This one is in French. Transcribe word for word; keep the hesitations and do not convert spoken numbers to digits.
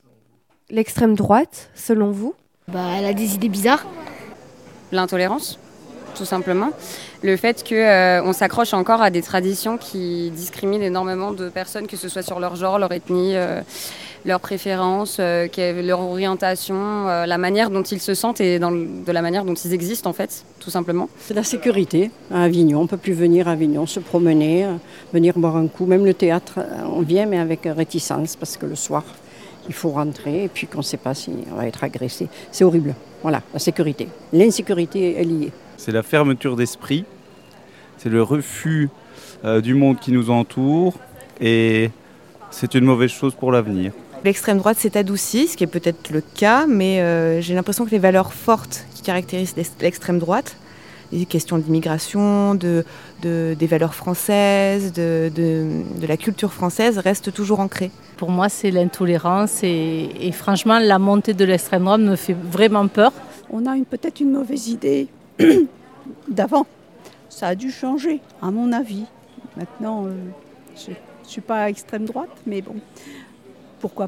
L'extrême droite, selon vous ? Bah, elle a des idées bizarres. L'intolérance, tout simplement. Le fait qu'on euh, s'accroche encore à des traditions qui discriminent énormément de personnes, que ce soit sur leur genre, leur ethnie, euh, leurs préférences, euh, leur orientation, euh, la manière dont ils se sentent et dans, de la manière dont ils existent, en fait, tout simplement. C'est la sécurité à Avignon. On ne peut plus venir à Avignon, se promener, euh, venir boire un coup. Même le théâtre, on vient, mais avec réticence, parce que le soir, il faut rentrer et puis qu'on ne sait pas si on va être agressé. C'est horrible. Voilà, la sécurité. L'insécurité est liée. C'est la fermeture d'esprit, c'est le refus euh, du monde qui nous entoure et c'est une mauvaise chose pour l'avenir. L'extrême droite s'est adoucie, ce qui est peut-être le cas, mais euh, j'ai l'impression que les valeurs fortes qui caractérisent l'extrême droite, les questions d'immigration, de, de, des valeurs françaises, de, de, de la culture française restent toujours ancrées. Pour moi, c'est l'intolérance et, et franchement, la montée de l'extrême droite me fait vraiment peur. On a une, peut-être une mauvaise idée d'avant. Ça a dû changer, à mon avis. Maintenant, euh, je ne suis pas à extrême droite, mais bon, pourquoi pas ?